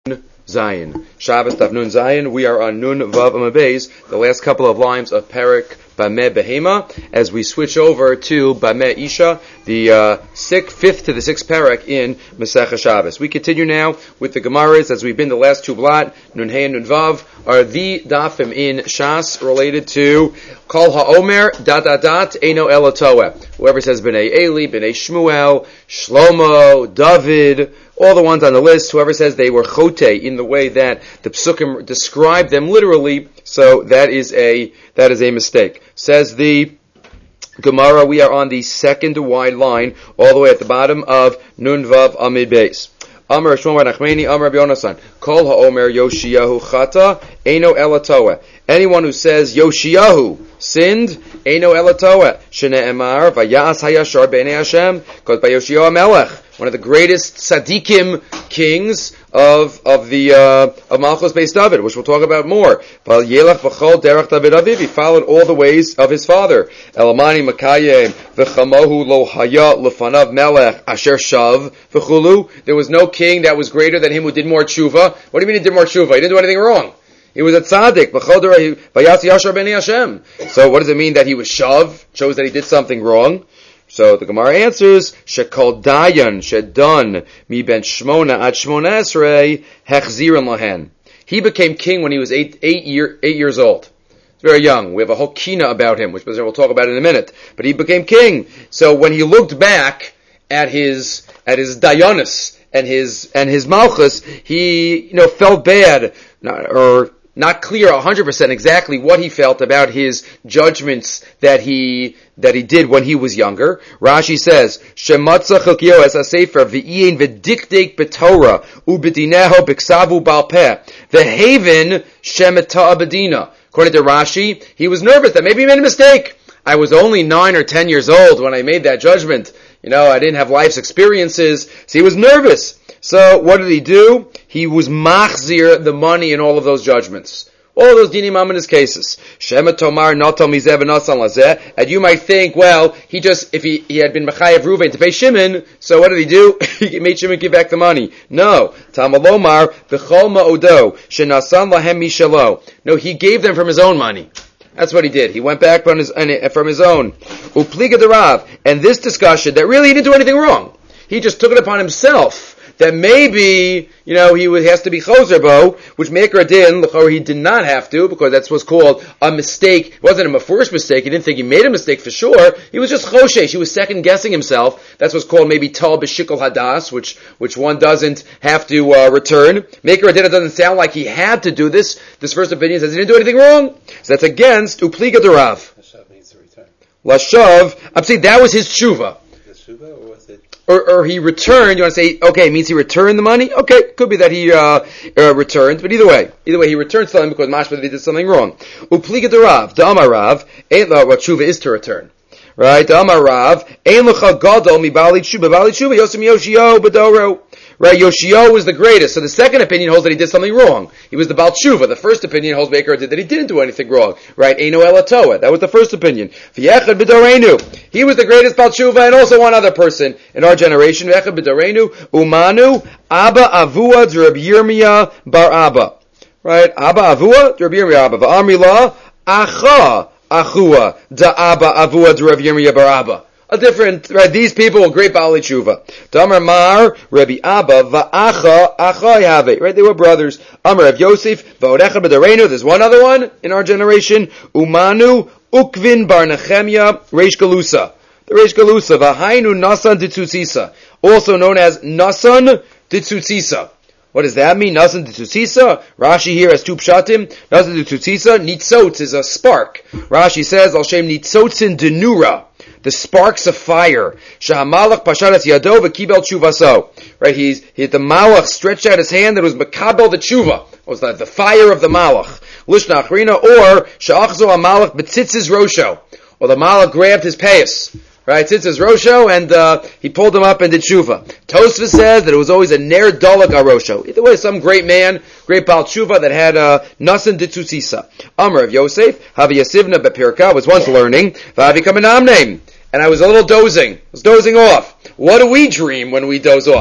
Zion. Shabbos Daf Nun Zion. We are on Nun Vav Amud Beis, the last couple of lines of Perek Bameh Behema, as we switch over to Bameh Isha, the fifth to the sixth Perek in Masechah Shabbos. We continue now with the Gemaras, as we've been the last two blot. Nun Hey and Nun Vav are the dafim in Shas related to Kol HaOmer Eino Elatoeh. Whoever says B'nai Eli, B'nai Shmuel, Shlomo, David, all the ones on the list, whoever says they were chote in the way that the psukim describe them literally, so that is a mistake. Says the Gemara, we are on the second wide line, all the way at the bottom of Nun Vav Amud Beis. Amar Shmuel bar Nachmani, Amar Rabbi Yonasan, Kol HaOmer Yoshiyahu Chata, Eino Elatoeh. Anyone who says Yoshiyahu sinned, Eino Elatoeh. Shne'emar, Vayas Hayashar B'nei Hashem, because by Yoshiyahu HaMelech, one of the greatest tzaddikim kings of Malchus Beis David, which we'll talk about more. He followed all the ways of his father. Elamani Makayim v'chamohu lo haya lefanav melech asher shav v'chulu. There was no king that was greater than him who did more tshuva. What do you mean he did more tshuva? He didn't do anything wrong. He was a tzaddik. So what does it mean that he was shav? Shows that he did something wrong. So the Gemara answers, Shekol Dayan Shedon Mi Ben Shmona Ad Shmona Esrei Hechziran Lahen. He became king when he was eight years old. He's very young. We have a whole kina about him, which we'll talk about in a minute. But he became king. So when he looked back at his Dayanis and his Malchus, he felt bad, not clear 100% exactly what he felt about his judgments that he did when he was younger. Rashi says, Shematza Chelkio es ha-sefer v'yin v'dikdek b'torah u'b'dineho b'ksavu balpeh v'haven shemeta abedina. According to Rashi, he was nervous that maybe he made a mistake. I was only 9 or 10 years old when I made that judgment. I didn't have life's experiences, so he was nervous. So what did he do? He was machzir the money in all of those judgments. All of those dinim in his cases. Shema tomar natal mizeh v'nasan lazeh. And you might think, well, if he had been mechayev Ruvain to pay Shimon, so what did he do? He made Shimon give back the money. No. Tamalomar v'chol ma'odo shenasan lahem mishalo. No, he gave them from his own money. That's what he did. He went back from his own. Upliga de Rav. And this discussion, that really he didn't do anything wrong. He just took it upon himself that maybe, he has to be choser bo, which Meikar Din, he did not have to, because that's what's called a mistake. It wasn't a first mistake. He didn't think he made a mistake for sure. He was just choshesh. He was second guessing himself. That's what's called maybe tal b'shikol hadas, which one doesn't have to return. Meikar Din, it doesn't sound like he had to do this. This first opinion says he didn't do anything wrong. So that's against upliga derav. Lashav means to return. Lashav, I'm saying that was his tshuva. The tshuva, or was it? Or he returned. You want to say, okay, it means he returned the money? Okay, could be that he returned, but either way, he returned something because mashma that he did something wrong. Upliga de Rav, the Amar Rav, ain't what tshuva is to return. Right? The Amar Rav, ain't l'cha gadol mi bali tshuva yosim yoshio bedoro. Right, Yoshio was the greatest. So the second opinion holds that he did something wrong. He was the Baal Tshuva. The first opinion holds Meikar did that he didn't do anything wrong. Right, Eino Elatoeh. That was the first opinion. V'yechad b'doreinu. He was the greatest Baal Tshuva, and also one other person in our generation. V'yechad b'doreinu. Umanu Abba Avua Rabbi Yirmiyah bar Abba. Right, Abba Avua Rabbi Yirmiyah Abba. V'amri la Acha Achua da Abba Avua Rabbi Yirmiyah bar Abba. A different, right? These people were great Baalei Tshuva. Damar Mar, Rabbi Abba, Va'acha, Acha Yave. Right? They were brothers. Amar of Yosef, Va'odecha B'darenu. There's one other one in our generation. Umanu, Ukvin Bar Nechemya, Reish Galusa. The Reish Galusa, V'hainu Nasan Ditzutzisa. Also known as Nasan Ditzutzisa. What does that mean? Nasan Ditzutzisa? Rashi here has two pshatim. Nasan Ditzutzisa, Nitzotz is a spark. Rashi says, Al Shem Nitzotzin Denura. The sparks of fire. Shahamalach pasharas yado v'kibel tshuvaso. Right, the malach stretched out his hand that was makabel the tshuva. It was the fire of the malach. Lishna achrina, or sha'achzo hamalach b'tzitzis rosho. Or the malach grabbed his payas. Right, tzitzis rosho, and he pulled him up and did tshuva. Tosfos says that it was always a ner dalak arosho. Either way, some great man, great Baal tshuva that had nasan ditzutzisa. Amar of Yosef, Havi Yasivna bepirka, was once learning, Vavi Kamanam name. And I was a little dozing. I was dozing off. What do we dream when we doze off?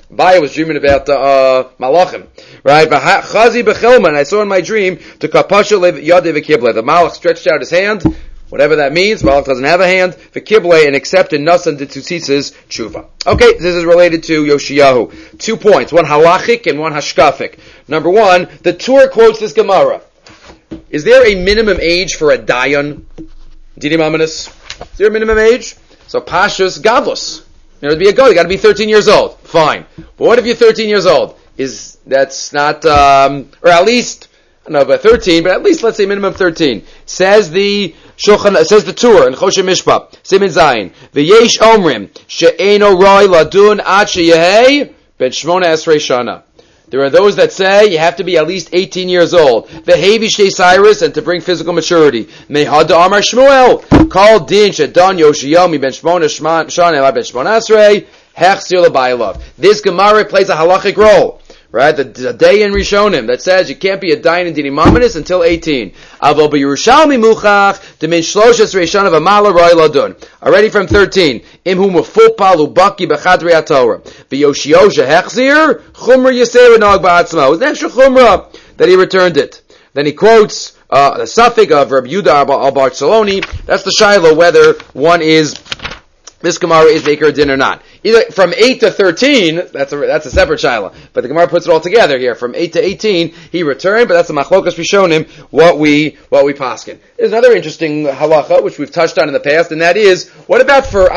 Abaye was dreaming about Malachim, right? Chazi b'chelman, I saw in my dream to kapasha yadei v'kible. The Malach stretched out his hand, whatever that means. Malach doesn't have a hand. V'kible and accepted nasan d'tutzitzes tshuva. Okay, this is related to Yoshiyahu. 2 points, one halachic and one hashkafic. Number one, the Torah quotes this Gemara. Is there a minimum age for a dayan? Dinim Amanis? Is there a minimum age? So Pashas Gadlus. To be a god, you got to be 13 years old. Fine. But what if you're 13 years old? That's not, or at least, I don't know about 13, but at least let's say minimum 13. Says the Shulchan, says the Torah in Choshen Mishpah, Siman Zayin, V'yesh omrim she'eno roi ladun ad sheyehei ben shmona esrei shana. There are those that say you have to be at least 18 years old. V'hevi shtei Cyrus, and to bring physical maturity. Mehad Amar Shmuel, Kol din shedan Yoshiyahu ben shmona shana ela ben shmona esrei hechzir l'baylav. This Gemara plays a halachic role. Right, the day in Rishonim that says you can't be a dayan in dinim amanis until 18. Avol b'Yerushalmi muchach demin shloshes reishanav amala roi ladun. Already from 13. Imhu mefupal ubaki b'chadrei haTorah. V'Yoshiyahu hechzir chumra yisei v'nog ba'atzma. It was an extra chumra that he returned it. Then he quotes the suffix of Rabbi Yehuda al-Barceloni. That's the shiloh whether one is. This Gemara is Maker Din or not. Either from 8 to 13, that's a separate shiloh. But the Gemara puts it all together here. From 8 to 18, he returned, but that's the machlokas Rishonim, what we paskin. There's another interesting halacha, which we've touched on in the past, and that is, what about for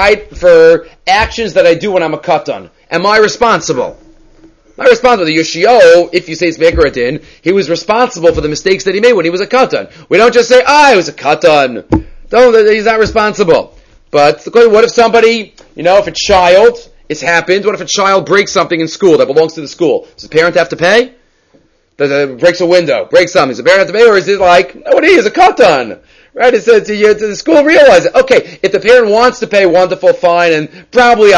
actions that I do when I'm a katan? Am I responsible? Am I responsible? The Yoshiyahu, if you say it's Maker Din, he was responsible for the mistakes that he made when he was a katan. We don't just say, he was a katan. He's not responsible. But what if somebody, if a child, it's happened, what if a child breaks something in school that belongs to the school? Does the parent have to pay? Breaks a window, breaks something, does the parent have to pay? Or is it like, no, it is a katan? Right? It says the school realize it. Okay, if the parent wants to pay, wonderful, fine, and probably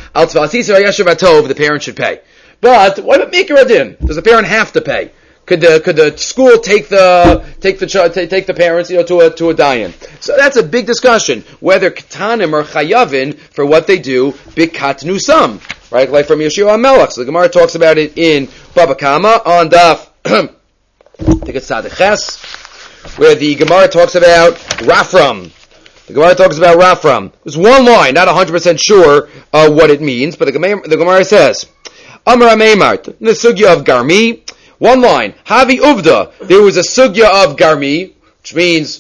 the parent should pay. But what about Mikra Din? Does the parent have to pay? Could the school take the parents, to a dayan? So that's a big discussion whether katanim are chayavin for what they do bikatnusam, right? Like from Yeshua Melech. So the Gemara talks about it in Baba Kama on Daf. I think it's Sadeches, where the Gemara talks about Rafram. The Gemara talks about Rafram. There's one line, not 100% sure what it means, but the Gemara says, Amar Ameimart, the sugya of Garmi. One line, Havi Uvda, there was a sugya of Garmi, which means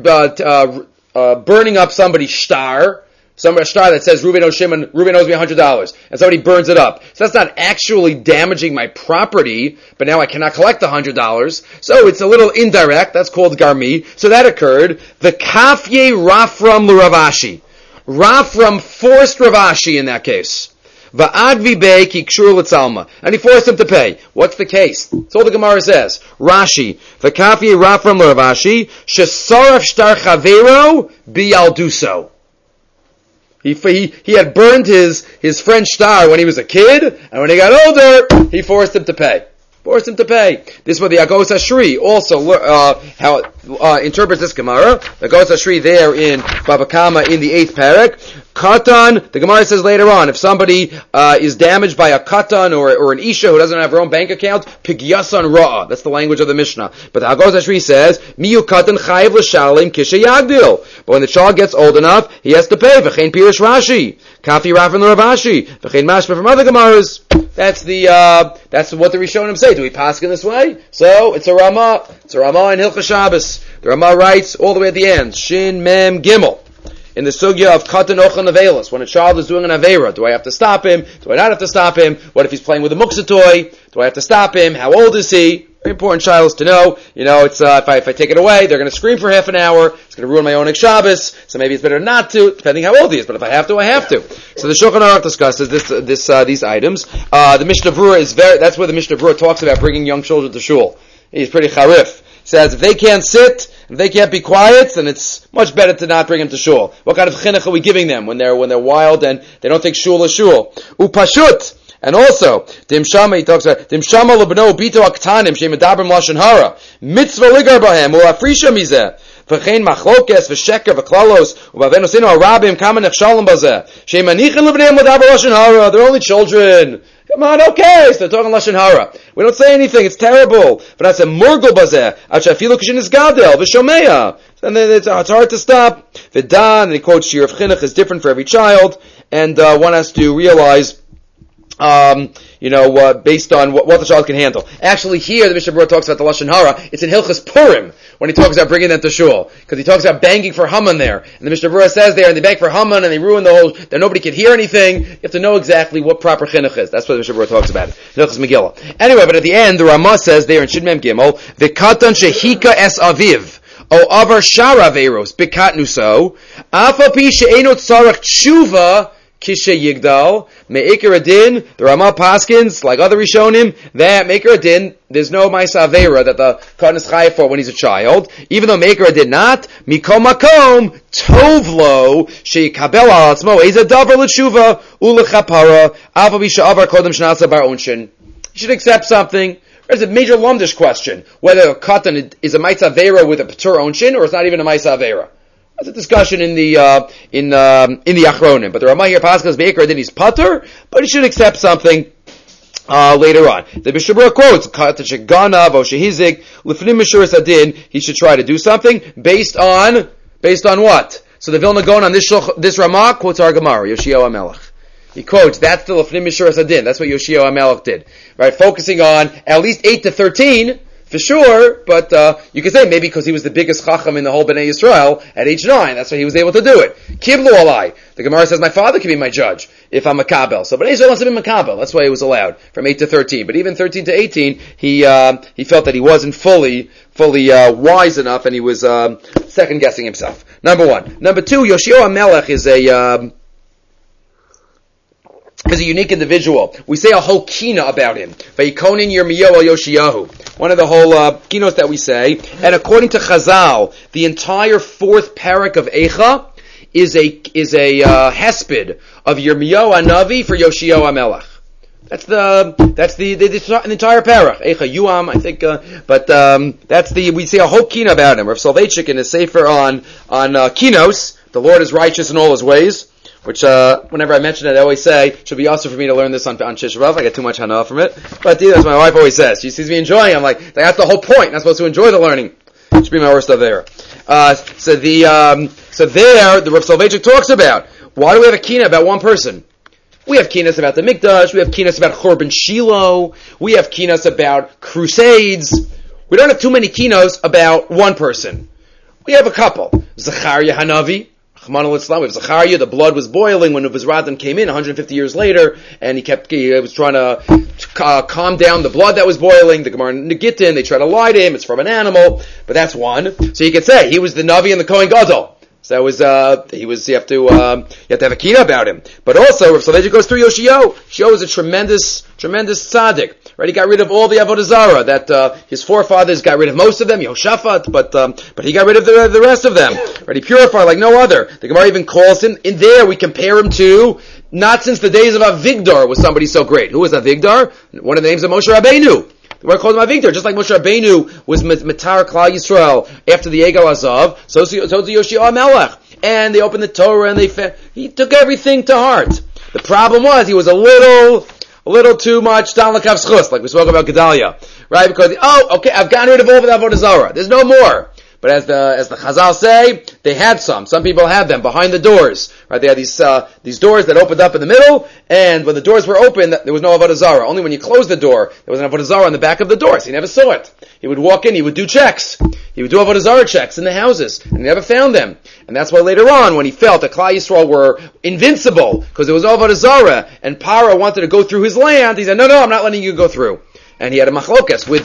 burning up somebody's shtar that says Reuben owes me $100, and somebody burns it up. So that's not actually damaging my property, but now I cannot collect the $100. So it's a little indirect, that's called Garmi. So that occurred. The Kafye Rafram l'Ravashi. Rafram forced Ravashi in that case. And he forced him to pay. What's the case? That's all the Gemara says. Rashi, v'kafi Rafram l'Ravashi, shesaraf shtar chavero biyalduso. He had burned his friend's shtar when he was a kid, and when he got older, he forced him to pay. This is what the Agos Ashri also interprets this Gemara. The Agos Ashri there in Baba Kama in the 8th parak. Katan, the Gemara says later on, if somebody is damaged by a katan or an isha who doesn't have her own bank account, pigyasan ra'a. That's the language of the Mishnah. But the Agos Ashri says, miyu katan chayiv l'shalim kishe yagdil. But when the child gets old enough, he has to pay. V'chein pirish Rashi. Kafi Rafin l'Ravashi. V'chein mashma from other Gemaras. That's what the Rishonim say. Do we pass in this way? So it's a Ramah. It's a Ramah in Hilchos Shabbos. The Ramah writes all the way at the end. Shin Mem Gimel. In the sugya of katan ochan avelos, when a child is doing an avera, do I have to stop him? Do I not have to stop him? What if he's playing with a muksa toy? Do I have to stop him? How old is he? Very important shilos to know. It's if I take it away, they're going to scream for half an hour. It's going to ruin my own Shabbos. So maybe it's better not to, depending how old he is. But if I have to, I have to. So the Shulchan Aruch discusses these items. The Mishnah Berurah that's where the Mishnah Berurah talks about bringing young children to shul. He's pretty charif. Says if they can't sit, if they can't be quiet, then it's much better to not bring them to shul. What kind of chinuch are we giving them when they're wild and they don't think shul is shul? Upashut. And also, Dimshama, he talks about, Dimshama lebno bito aktanim, shem medabrim lashon hara, mitzvah ligar bahem, ulafrisha mizeh, v'chein machlokes, v'sheker, v'klalos, u'bavenosinu arabim, kama nechshalom bazeh, shem anichin lebneim medabrim lashon hara, they're only children. Come on, okay. So they're talking Lashon Hara. We don't say anything. It's terrible. But that's a murgul bazeh. Achafilu kishin is gadel v'shomeya. And then it's hard to stop. V'dan, and he quotes Shir of Chinuch is different for every child, and one has to realize, based on what the child can handle. Actually, here the Mishnah Berurah talks about the Lashon Hara. It's in Hilchas Purim when he talks about bringing them to shul, because he talks about banging for Haman there. And the Mishnah Berurah says there, and they bang for Haman, and they ruin the whole. That nobody could hear anything. You have to know exactly what proper chinuch is. That's what the Mishnah Berurah talks about. Hilchas Megillah. Anyway, but at the end, the Ramah says there in Shid Mem Gimel, V'katan shehika es aviv. O avar shara veros bikatnuso afa pi she'enot tzarach tshuva kishe yigdal me'ikar adin. The Ramah paskins, like other Rishonim, that me'ikar adin, there's no ma'isa avera that the katan is chayav for when he's a child. Even though me'ikar adin not, mikom makom tovlo she'yikabel al atzmo eza davar l'tshuva u'lechapara afa pi she'avar kodem shnasa bar onshin. You should accept something. There's a major lumdish question whether a katan is a ma'isa avera with a patur onshin or it's not even a ma'isa avera. That's a discussion in the Achronim. But the Ramah here passes be'ikar adin he's patur, but he should accept something later on. The Mishnah Berurah quotes katan sheganav o shehizik lifnim mishuras adin. He should try to do something based on what? So the Vilna Gaon on this Ramah quotes our Gemara Yoshiyahu HaMelech. He quotes, that's the Lefnim Mishuras Adin. That's what Yoshiyahu HaMelech did. Right? Focusing on at least 8 to 13, for sure, but you could say maybe because he was the biggest chacham in the whole Bnei Yisrael at age 9, that's why he was able to do it. Kiblu alai. The Gemara says, my father can be my judge if I'm makabel. So Bnei Yisrael wants to be makabel. That's why he was allowed from 8 to 13. But even 13 to 18, he felt that he wasn't fully wise enough, and he was second guessing himself. Number one. Number two, Yoshiyahu HaMelech is a unique individual. We say a whole kina about him. Vayikonin Yirmiyahu al Yoshiyahu. One of the whole kinos that we say. And according to Chazal, the entire fourth parak of Eicha is a hesped of Yirmiyahu HaNavi for Yoshiyahu HaMelech. That's the entire parach. Eicha Yuam, I think, we say a whole kina about him. Rav Soloveitchik in his sefer on kinos, the Lord is righteous in all his ways. Which, whenever I mention it, I always say, it should be also for me to learn this on Tisha B'Av. I get too much hana from it. But as my wife always says, she sees me enjoying it. I'm like, that's the whole point. I'm not supposed to enjoy the learning. It should be my worst of there. So there, the Rav Soloveitchik talks about, why do we have a kina about one person? We have kinas about the Mikdash, we have kinas about Chorban Shiloh, we have kinas about crusades. We don't have too many kinos about one person. We have a couple. Zechariah Hanavi, we have Zechariah, the blood was boiling when Uvizradim came in 150 years later, and he was trying to calm down the blood that was boiling. The Gemara in Gittin, they try to lie to him, it's from an animal, but that's one. So you could say, he was the Navi and the Kohen Gadol. So that was, you have to have a kina about him. But also, Rav Soloveitchik goes through Yoshiyahu. Yoshiyahu was a tremendous tzaddik. Right? He got rid of all the Avodah Zarah that, his forefathers got rid of most of them, Yehoshaphat, but he got rid of the rest of them. Right? He purified like no other. The Gemara even calls him, in there we compare him to, not since the days of Avigdor was somebody so great. Who was Avigdor? One of the names of Moshe Rabbeinu. The word called him Avigdor, just like Moshe Rabbeinu was Matar Klal Yisrael after the Egel Azav, so is Yoshiyahu HaMelech. And they opened the Torah and he took everything to heart. The problem was he was a little too much Dan L'Kav Schus, like we spoke about Gedalia. Right? Because, okay, I've gotten rid of all of the Avodah Zarah. There's no more. But as the Chazal say, they had some. Some people had them behind the doors. Right? They had these doors that opened up in the middle, and when the doors were open, there was no Avodah Zarah. Only when you closed the door, there was an Avodah Zarah on the back of the door, so he never saw it. He would walk in, he would do checks. He would do Avodah Zarah checks in the houses, and he never found them. And that's why later on, when he felt that Klal Yisrael were invincible, because there was no Avodah Zarah, and Paro wanted to go through his land, he said, no, I'm not letting you go through. And he had a machlokas with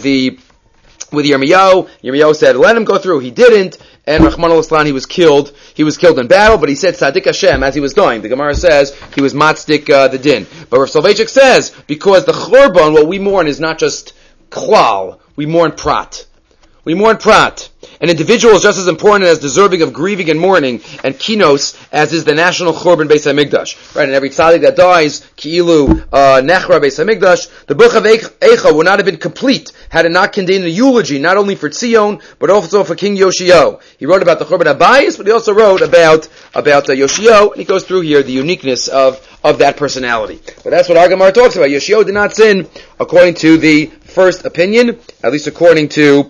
Yirmiyahu. Yirmiyahu said, let him go through. He didn't, and Rahman al-Islan, he was killed. He was killed in battle, but he said, Tzaddik Hashem, as he was going. The Gemara says, he was matzik the din. But Rav Soloveitchik says, because the Chorban, what we mourn is not just klal, we mourn prat. We mourn prat. An individual is just as important and as deserving of grieving and mourning and kinos as is the national Chorban Beis HaMikdash. Right, and every tzaddik that dies, ki'ilu nechra Beis HaMikdash, the book of Eicha would not have been complete had it not contained a eulogy, not only for Tzion, but also for King Yoshiyahu. He wrote about the Chorban Habayis, but he also wrote about Yoshiyahu, and he goes through here the uniqueness of of that personality. But that's what our Gemara talks about. Yoshio did not sin according to the first opinion, at least according to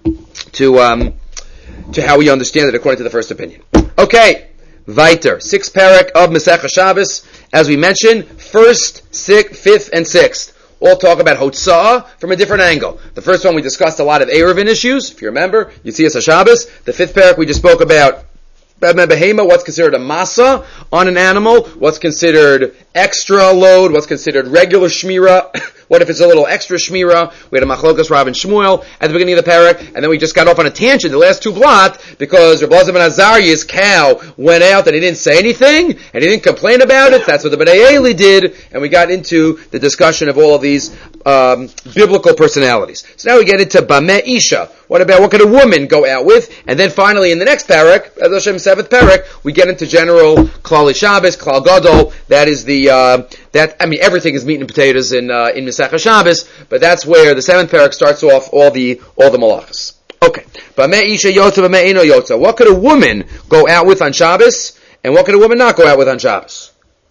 how we understand it according to the first opinion. Okay, weiter. 6th parak of Masechah Shabbos. As we mentioned, 1st, 6th, 5th, and 6th all talk about Hotzah from a different angle. The first one we discussed a lot of Eruvin issues, if you remember, Yitzias HaShabbos. The 5th parak we just spoke about Behema, what's considered a masa on an animal, what's considered extra load, what's considered regular shmira, what if it's a little extra shmira. We had a machlokas Rav and Shmuel at the beginning of the parak, and then we just got off on a tangent the last 2 blot, because Reb Elazar ben Azariah's cow went out and he didn't say anything, and he didn't complain about it. That's what the Bnei Eli did, and we got into the discussion of all of these biblical personalities. So now we get into Bameh Isha. What could a woman go out with? And then finally in the next parak, as Hashem 7th parak, we get into general Klali Shabbos, Klal Gadol. That is everything is meat and potatoes in Masechah Shabbos, but that's where the 7th parak starts off all the malachas. Okay. Bameh Isha Yotza, Bameh Eino Yotza. What could a woman go out with on Shabbos? And what could a woman not go out with on Shabbos?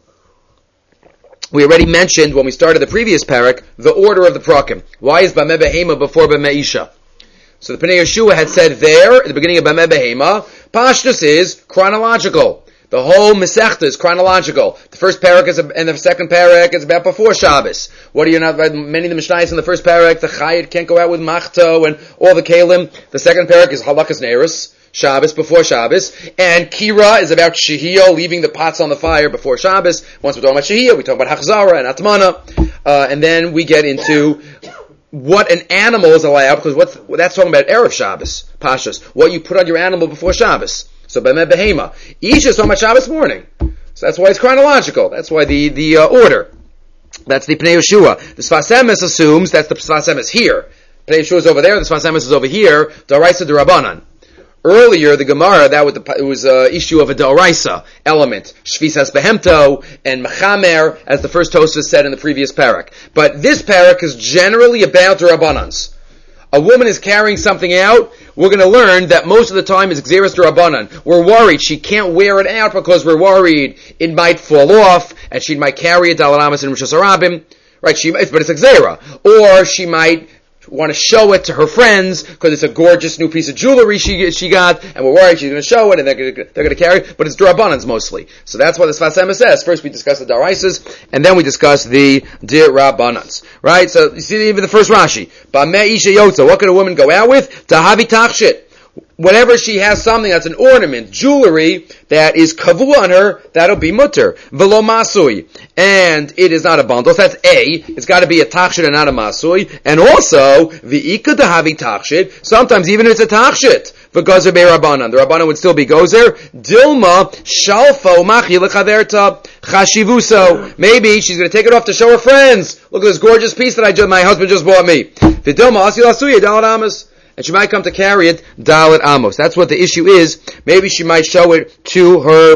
We already mentioned when we started the previous parak, the order of the prakim. Why is Bameh Behema before Bameh Isha? So the Pnei Yeshua had said there, at the beginning of Bameh Behema, Pashtus is chronological. The whole Masechta is chronological. The first parak and the second parak is about before Shabbos. What are you not? Many of the Mishnayos in the first parak, the Chayit can't go out with Machto and all the Kalim. The second parak is Halakas Neiros, Shabbos, before Shabbos. And Kira is about Shehiyah, leaving the pots on the fire before Shabbos. Once we're talking about Shehiyah, we talk about Hachzara and Atmana. And then we get into what an animal is allowed, because that's talking about Erev Shabbos, Pashas, what you put on your animal before Shabbos. So Bameh Behema. Isha is talking about Shabbos morning. So that's why it's chronological. That's why the order. That's the Pnei Yeshua. The Sfas Emes assumes that's the Sfas Emes here. Pnei Yeshua is over there, the Sfas Emes is over here, D'Oraisa D'Rabbanan. Earlier, the Gemara, it was an issue of a D'Oraisa element. Shvisas Behemto and Mechamer, as the first Tosfos said in the previous parak. But this parak is generally about D'Rabbanans. A woman is carrying something out, we're going to learn that most of the time is Gzeras D'Rabbanan. We're worried she can't wear it out because we're worried it might fall off, and she might carry it Daled Amos and Rosh Hashanah, right? But it's a Gzera. Or she might want to show it to her friends because it's a gorgeous new piece of jewelry she got, and we're worried she's going to show it and they're going to carry it, but it's D'Rabbanans mostly. So that's what the Sfas Emes says. First we discuss the D'Oraisas, and then we discuss the D'Rabbanans. Right? So you see even the first Rashi. Bameh Isha Yotza. What could a woman go out with? Tahavi Tachshit. Whenever she has something that's an ornament, jewelry, that is kavua on her, that'll be mutter. Velo masui. And it is not a bundle. So that's A. It's got to be a tachshit and not a masui. And also, v'ika dahavi tachshit. Sometimes even if it's a tachshit, v'gozer be'Rabbanan. The Rabbanan would still be gozer. Dilma shalfo machi lechaverta chashivuso. Maybe she's going to take it off to show her friends. Look at this gorgeous piece that my husband just bought me. V'dilma asil asuya daled amos. And she might come to carry it Daled Amos. That's what the issue is. Maybe she might show it to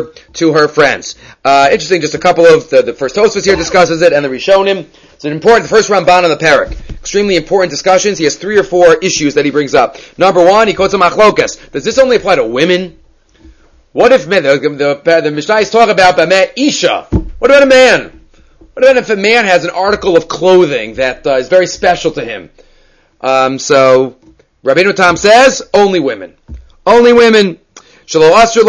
her friends. Interesting, just a couple of the first Tosfos here discusses it, and the Rishonim. It's an important, the first Ramban on the parak. Extremely important discussions. He has 3 or 4 issues that he brings up. Number 1, he quotes a machlokas. Does this only apply to women? What if men, the Mishnayos talk about Bameh Isha? What about a man? What about if a man has an article of clothing that is very special to him? So Rabbeinu Tam says, only women. Only women. They might show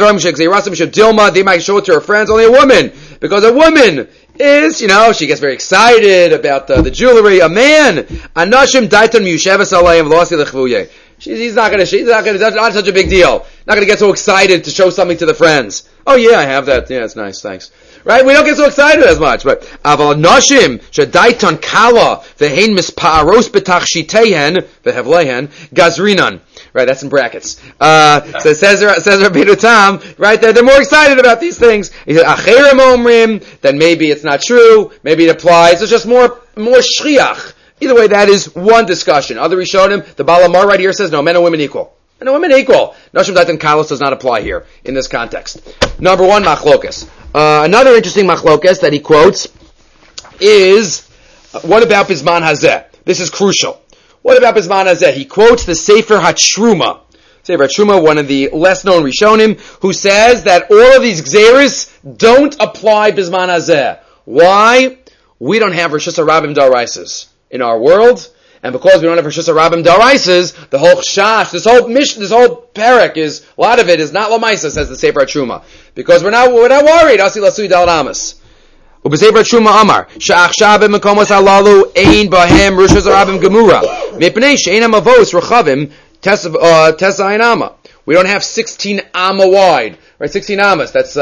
it to her friends, only a woman. Because a woman is, she gets very excited about the jewelry. A man, Anashim Daiton Miyushavas Alayim Losi Lechvuye. She's not such a big deal. Not gonna get so excited to show something to the friends. Oh yeah, I have that. Yeah, it's nice, thanks. Right? We don't get so excited as much, but aval nashim shadaitan kala vehein mispa'aros betachshitehen vehevlehen gazrinan. Right? That's in brackets. So says Rabbeinu Tam, right there, they're more excited about these things. He said acherim omrim, then maybe it's not true, maybe it applies. It's just more shriach. Either way, that is one discussion. Other Rishonim, the Baal Amar right here says, no, men and women equal. Men and women equal. Nashim Daitan Kalos does not apply here, in this context. Number 1, machlokas. Another interesting machlokas that he quotes is, what about Bisman Hazeh? This is crucial. What about Bisman Hazeh? He quotes the Sefer HaTruma. Sefer HaTruma, one of the less known Rishonim, who says that all of these Gzeris don't apply Bisman Hazeh. Why? We don't have Rishus HaRabim Daraisas in our world, and because we don't have Rishus HaRabim Daraisas, the whole Chash, this whole parak is, a lot of it is not Lamaisa, says the Sefer HaTruma. Because we're not worried. Asi Lasui Dal Ramas. Ubesefer HaTruma Amar, Sha'achshav Mekomos Halalu Ein Bahem Rishus HaRabim Gemura. Mepnei She'enam Avos Rechavim Tesa Einama. We don't have 16 amma wide, right? 16 ammas. That's,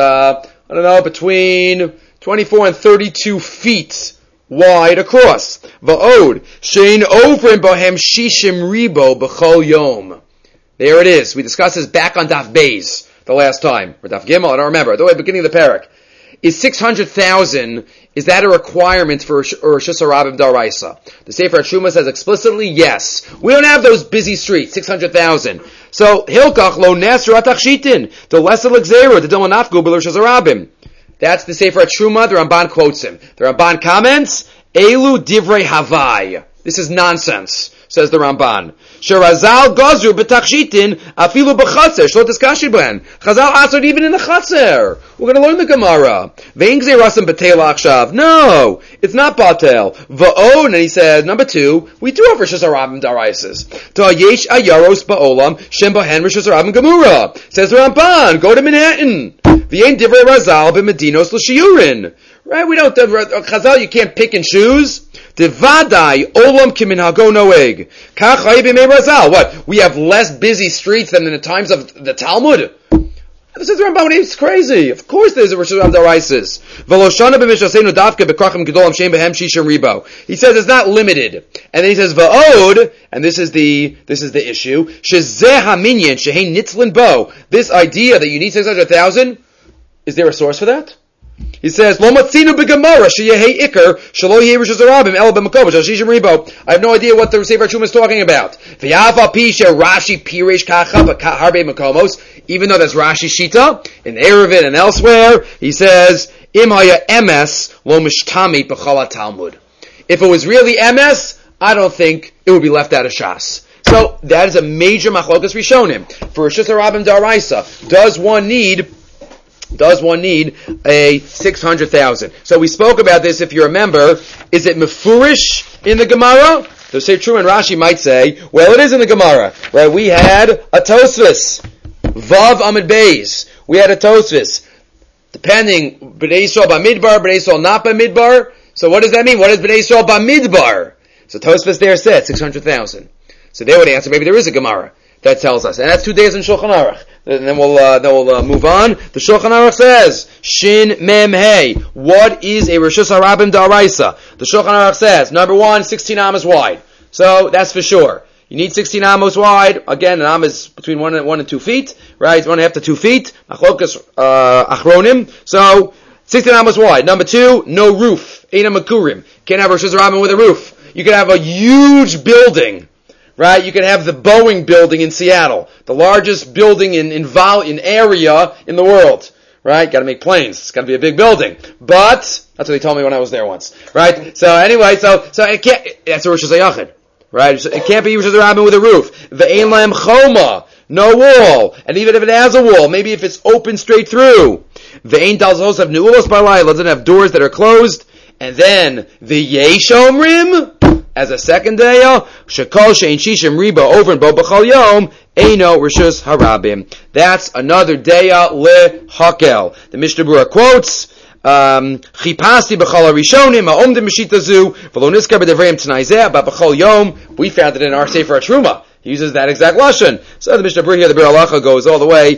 between 24 and 32 feet wide across. Va'od, shein ovrim bohem shishim ribo b'chol yom. There it is. We discussed this back on Daf Beis the last time. Or Daf Gimel, I don't remember. The beginning of the parak. Is 600,000, is that a requirement for Rishus HaRabim Daraisa? The Sefer HaTruma says explicitly, yes. We don't have those busy streets, 600,000. So, Hilkach lo nesru atachshitin, the lesser l'gzeru, the dilanafgu b'Rishus HaRabim. That's the Sefer HaTruma, the Ramban quotes him. The Ramban comments, Elu divrei havai. This is nonsense, says the Ramban. Sherazal gazru b'tachshitin afilu b'chatzer shlot eskashi ben. Chazal answered even in the chatzer. We're going to learn the Gemara. Ve'in gzei rasam b'teil achshav. No, it's not batel. Va'on, and he said, number 2, we do have Rishus HaRabim Daraisas. Ta yesh ayaros ba'olam shem bahen Rishus HaRabim Gemura. Says the Ramban, go to Manhattan. Ve'in divrei razal b'medinos l'shiurin. Right, we don't, Chazal, you can't pick and choose. Devadai olam kiminhago noeg. Kach hayibim razal. What? We have less busy streets than in the times of the Talmud? This is the Ramban. It's crazy. Of course there's a Rishus HaRabim Daraisas. V'loshana b'mishasenu davke b'krachim gedolam shein behem shishim ribo. He says it's not limited. And then he says va'od, and this is the issue, shezeh haminyan shehein nitzlin bo. This idea that you need 600,000, is there a source for that? He says, Lo matzinu b'gemara sheyehei ikar shelo yehei Rishus HaRabim el b'makom shishim ribo. I have no idea what the Sefer HaTruma is talking about. V'yava pi Rashi piresh kacha b'harbe makomos. Even though that's Rashi Shita in Eruvin and elsewhere, he says, Im haya emes lo mishtami b'chol Talmud. If it was really emes, I don't think it would be left out of Shas. So that is a major machlokas rishonim for Rishus HaRabim Daraisa. Does one need a 600,000? So we spoke about this, if you remember. Is it mefurish in the Gemara? The Sefer HaTruma and Rashi might say, well, it is in the Gemara. Right? We had a Tosfos. Vav Amid Beis. We had a Tosfos. Depending, B'nai Yisrael Bamidbar, B'nai Yisrael not Bamidbar. So what does that mean? What is B'nai Yisrael Bamidbar? So Tosfos there said 600,000. So they would answer, maybe there is a Gemara that tells us. And that's 2 days in Shulchan Aruch. And then we'll move on. The Shulchan Aruch says, Shin Mem Hey. What is a Rishus HaRabim Daraisa? The Shulchan Aruch says, number 1, 16 amos wide. So that's for sure. You need 16 amos wide. Again, an am is between 1 and 2 feet, right? 1.5 to 2 feet. Machlokas achronim. So 16 amos wide. Number 2, no roof. Eina makurim. Can't have Rishus HaRabim with a roof. You can have a huge building, right? You can have the Boeing building in Seattle, the largest building in area in the world, right? Got to make planes. It's got to be a big building. But that's what they told me when I was there once, right? So anyway, so it can't. That's a Rishus HaYachid. Right? It can't be Rishus HaRabim with a roof. Ve'ein lahem choma. No wall. And even if it has a wall, maybe if it's open straight through. Ve'ein dalzos have neulos b'alayla. Doesn't have doors that are closed. And then, ve'yesh omrim, as a second daya, shekol she'ein shishim riba over and bo b'chol yom, eino Rishus HaRabim. That's another daya lehakel. The Mishnah Berurah quotes, Chipasti b'chol harishonim ha'omdim b'shita zu v'lo niskar b'devrayim t'nai zeh b'chol yom. We found it in our Sefer HaTruma. He uses that exact lashon. So the Mishnah Berurah here, the Bir Halacha, goes all the way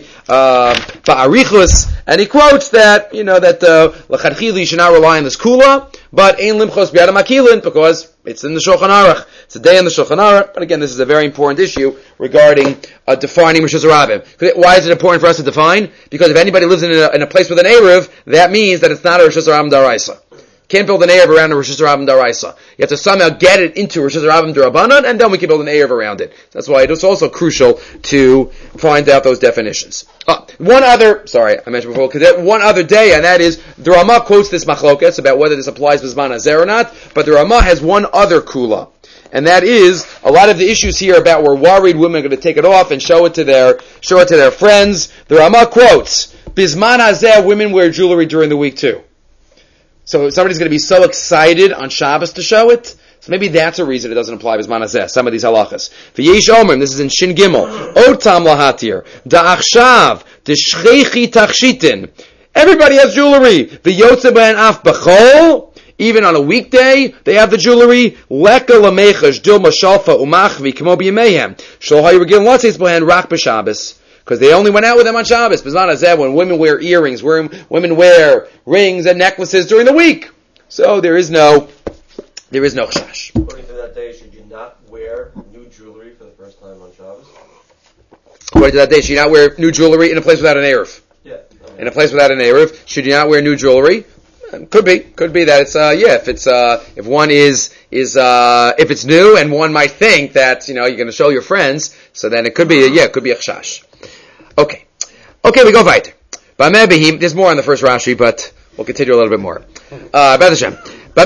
ba'arichus, and he quotes that l'chadchili you should not rely on this kula, but ein limchos b'yad makilin, because it's in the Shulchan Aruch. It's a day in the Shulchan Aruch. But again, this is a very important issue regarding defining Rishus HaRabim. Why is it important for us to define? Because if anybody lives in a place with an Eruv, that means that it's not a Rishus HaRabim Daraisa. Can't build an Eruv around a Rishus HaRabim Daraisa. You have to somehow get it into Rishus HaRabim Darabanan, and then we can build an Eruv around it. That's why it's also crucial to find out those definitions. I mentioned before, because one other day, and that is, the Ramah quotes this machlokas about whether this applies to Zman Hazeh or not, but the Ramah has one other kula. And that is, a lot of the issues here about we're worried women are going to take it off and show it to their friends. The Ramah quotes, Bisman hazeh, women wear jewelry during the week too. So somebody's going to be so excited on Shabbos to show it. So maybe that's a reason it doesn't apply Bisman hazeh, some of these halachas. V'yesh omrim, this is in Shin Gimel. Otam lahatir. Da'achshav. D'shchechi tachshitin. Everybody has jewelry. V'yotze b'hen af b'chol. Even on a weekday, they have the jewelry. Leka lamechash dilma shalfa umachvi k'mo b'yamehem. Shol hayu regil lotzes b'hen rak b'Shabbos. Because they only went out with them on Shabbos. Bisman hazeh, when women wear earrings, women wear rings and necklaces during the week. So there is no chashash. According to that day, should you not wear new jewelry for the first time on Shabbos? According to that day, should you not wear new jewelry in a place without an Erev? Yeah. In a place without an Erev, should you not wear new jewelry? Could be that it's if one is if it's new and one might think that you're going to show your friends, so then it could be a chashash. Okay, we go weiter. There's more on the first Rashi, but we'll continue a little bit more. B'ez Hashem.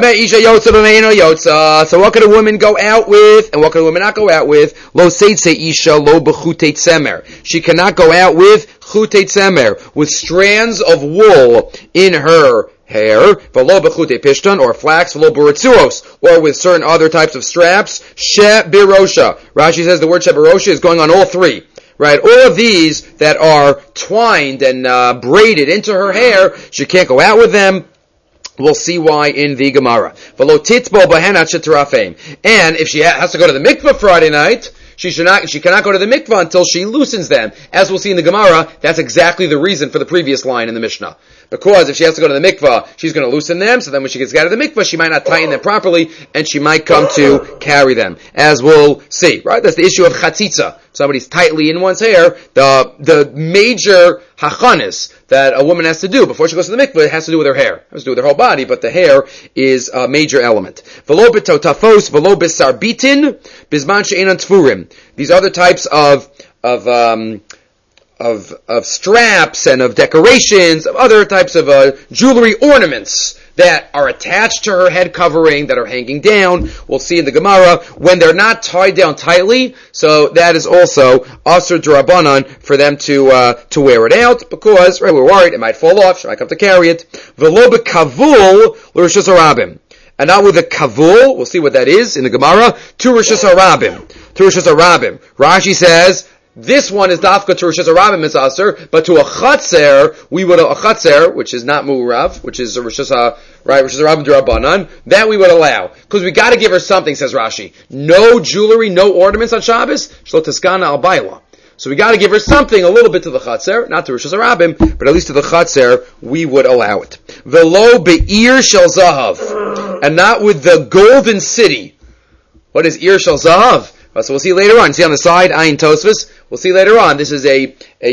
So what could a woman go out with, and what could a woman not go out with? Lo seitze isha lo b'chutei tzemer. She cannot go out with chutei tzemer, with strands of wool in her hair, v'lo b'chutei pishtan, or flax, v'lo b'ritzuos, or with certain other types of straps, she birosha. Rashi says the word she birosha is going on all three. Right, all of these that are twined and braided into her hair, she can't go out with them. We'll see why in the Gemara. And if she has to go to the mikveh Friday night, she cannot go to the mikveh until she loosens them. As we'll see in the Gemara, that's exactly the reason for the previous line in the Mishnah. Because if she has to go to the mikveh, she's going to loosen them, so then when she gets out of the mikveh, she might not tighten them properly, and she might come to carry them. As we'll see, right? That's the issue of chatzitza. Somebody's tightly in one's hair. The major hachanis that a woman has to do before she goes to the mikveh has to do with her hair. It has to do with her whole body, but the hair is a major element. V'lo b'totafos, v'lo b'sarbitin, bizman she'enan tfurim. These other types of straps and of decorations, of other types of jewelry ornaments that are attached to her head covering, that are hanging down. We'll see in the Gemara when they're not tied down tightly. So that is also asur d'Rabbanan for them to wear it out, because we're worried it might fall off. She might have to carry it. V'lo b'kavul l'rishus harabim. And not with a kavul, we'll see what that is in the Gemara, to rishus harabim. Rashi says, this one is dafka to Rishus Harabim is aser, but to a chatzer, which is not mu'rav, which is a Rishus Harabim d'Rabbanan, that we would allow. Because we gotta give her something, says Rashi. No jewelry, no ornaments on Shabbos, shlo teskana al bayla. So we gotta give her something, a little bit to the chatzer, not to Rishus Harabim, but at least to the chatzer, we would allow it. Velo be'ir shel zahav. And not with the golden city. What is ir shel zahav? So we'll see later on. See on the side, Ayin Tosfos. We'll see later on. This is a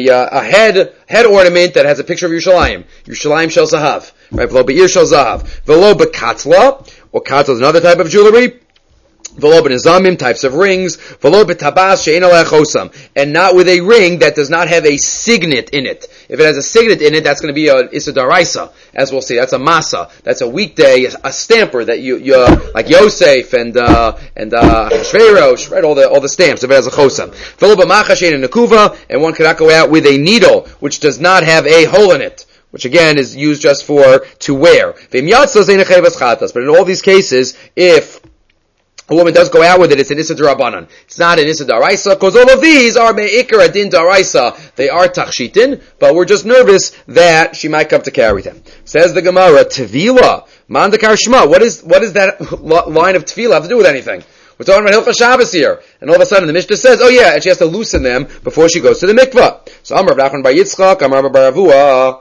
head ornament that has a picture of Yerushalayim. Yerushalayim shel zahav. Right? V'lo be'ir shel zahav. V'lo be'katla. Or katla is another type of jewelry. V'lo b'nizamim, types of rings. V'lo b'tabas she'ein aleh chosam. And not with a ring that does not have a signet in it. If it has a signet in it, that's going to be a Issa Daraisa, as we'll see. That's a masa. That's a weekday, a stamper that you like Yosef and Shveirosh, right? All the stamps, if it has a chosam. V'lo b'macha she'ein nekuva, and one cannot go out with a needle, which does not have a hole in it, which again is used just to wear. But in all these cases, if a woman does go out with it, it's an Issa D'Rabbanan. It's not an Issa D'Araisa, because all of these are Me'ikar Adin D'Araisa. They are Tachshitin, but we're just nervous that she might come to carry them. Says the Gemara, Tevila, Mandakar Shema. What is that line of Tevila have to do with anything? We're talking about Hilchas Shabbos here. And all of a sudden the Mishnah says, oh yeah, and she has to loosen them before she goes to the mikvah. So Amar B'Nachman Bar Yitzchak, Amar Bar Avua.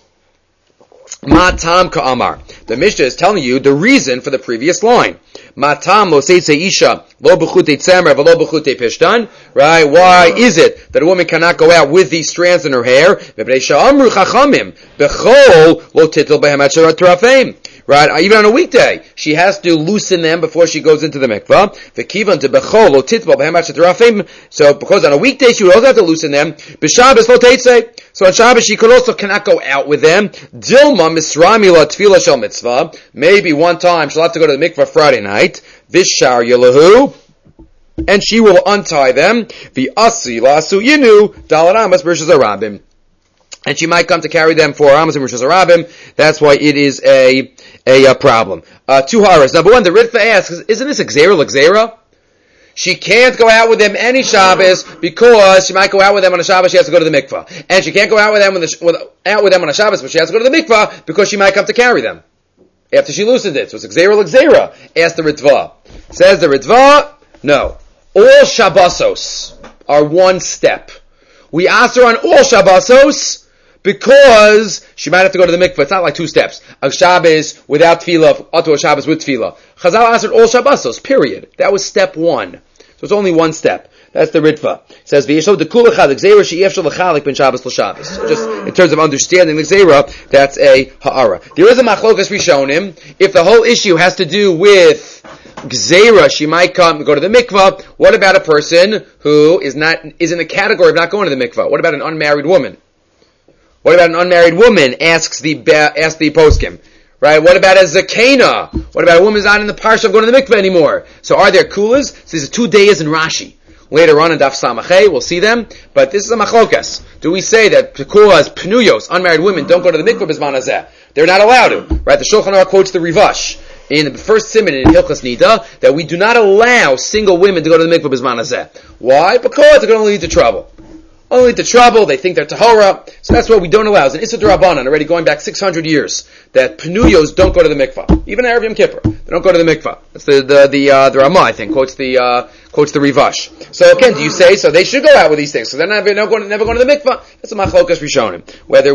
Matam ka'amar. The Mishnah is telling you the reason for the previous line. Matam lo seitze isha lo b'chutei tzemer v'lo b'chutei pishtan. Right? Why is it that a woman cannot go out with these strands in her hair? Mepnei she'amru chachamim b'chol lo titel behem at sherat terafim. Right? Even on a weekday, she has to loosen them before she goes into the mikvah. V'kivan to bechol lo titbal behem at shetarafim. So, because on a weekday she would also have to loosen them. B'Shabbos lo teitzei. So on Shabbos she cannot go out with them. Dilma misrami la tefila shel mitzvah. Maybe one time she'll have to go to the mikvah Friday night. Vishar yelahu. And she will untie them. V'asi lasu yinu dalaramas b'rishas harabim. and she might come to carry them for Amos and Rosh Hashanah. That's why it is a problem. Two horrors. Number one, the Ritva asks, isn't this a Gzeira l'Gzeira? She can't go out with them any Shabbos because she might go out with them on a Shabbos. She has to go to the mikvah, and she can't go out with them on a Shabbos, but she has to go to the mikvah because she might come to carry them after she loosened it. So it's a Gzeira l'Gzeira. Ask the Ritva. Says the Ritva, no. All Shabbosos are one step. We ask her on all Shabbosos because she might have to go to the mikvah. It's not like two steps. A Shabbos without tefillah, or to a Shabbos with tefillah. Chazal asked her all Shabbosos, period. That was step one. So it's only one step. That's the Ritva. It says, V'yeshov dekul echad l'gzeira she'efshel l'chalik ben Shabbos l'Shabbos. So just in terms of understanding the Gzeira, that's a ha'ara. There is a machlokas rishonim. If the whole issue has to do with Gzeira, she might come and go to the mikvah. What about a person who is in the category of not going to the mikvah? What about an unmarried woman? What about an unmarried woman? Asks the poskim. Right? What about a zakena? What about a woman who's not in the parsha of going to the mikveh anymore? So are there kulas? So these are 2 days in Rashi. Later on in Daf Samachay, we'll see them. But this is a machlokas. Do we say that kulas, pnuyos, unmarried women, don't go to the mikveh b'zman hazeh? They're not allowed to. Right? The Shulchan Aruch quotes the Rivash in the first siman in Hilchas Nida that we do not allow single women to go to the mikveh b'zman hazeh. Why? Because they're going to lead to trouble. Only to trouble, they think they're tahora, so that's what we don't allow. It's an Issa D'Rabbanan, already going back 600 years, that Penuyos don't go to the mikvah. Even Erev Yom Kippur, they don't go to the mikvah. That's the Ramah, I think, quotes the Rivash. So again, do you say, so they should go out with these things, so they're never going to the mikvah? That's a machlokas rishonim. Whether